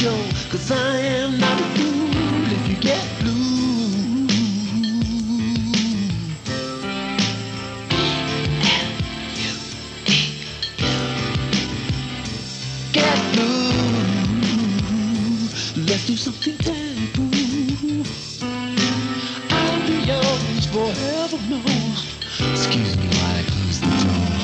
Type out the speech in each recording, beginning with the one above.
show, 'cause I am not a fool if you get blue. Get blue. Let's do something taboo. I'll be yours forevermore. Excuse me while I close the door.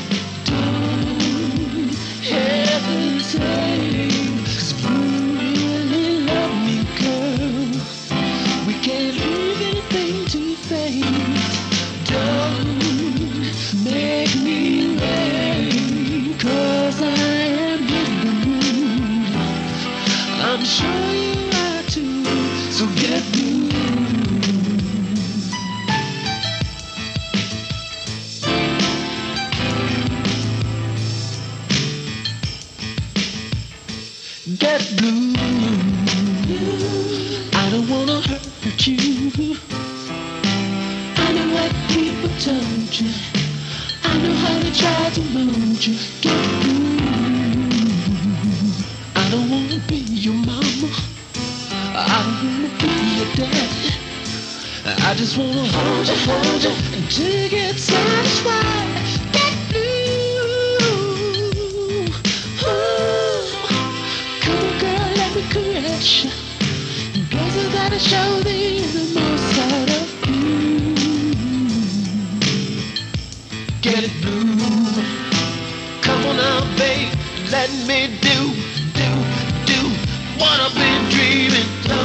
Don't hesitate, 'cause you really love me, girl. We can't leave anything to fate. Don't make me wait, 'cause I am in the mood. I'm sure you are too, so get blue. Get blue. I don't wanna hurt you. I know what people told you. I know how to try to mold you. Get blue. I don't wanna be your mama. I don't wanna be your daddy. I just wanna hold you until you get satisfied. Get blue. Caress you. Guess I gotta show the innermost side of you. Get it blue. Come on now, babe. Let me do what I've been dreaming.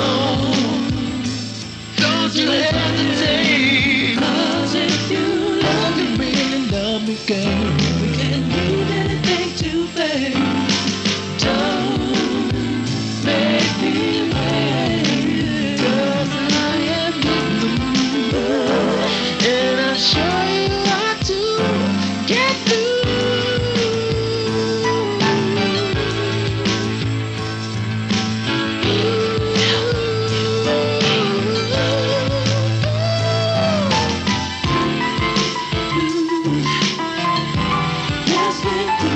Don't you hesitate. 'Cause if you love me, really love me, girl, we can't leave anything to fate. Make me wait, 'cause I am in the mood, and I'm sure you are too. Get blue. Yes, we do.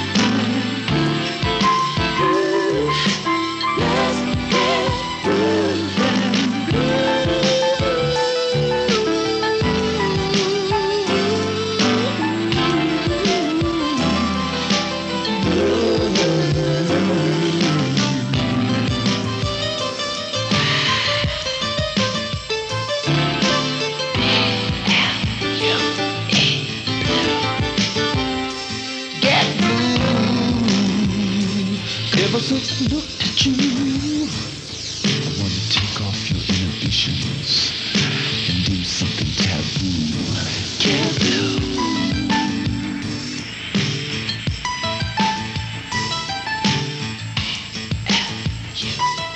Ever since I looked at you, I want to take off your inhibitions and do something taboo. Get blue. You.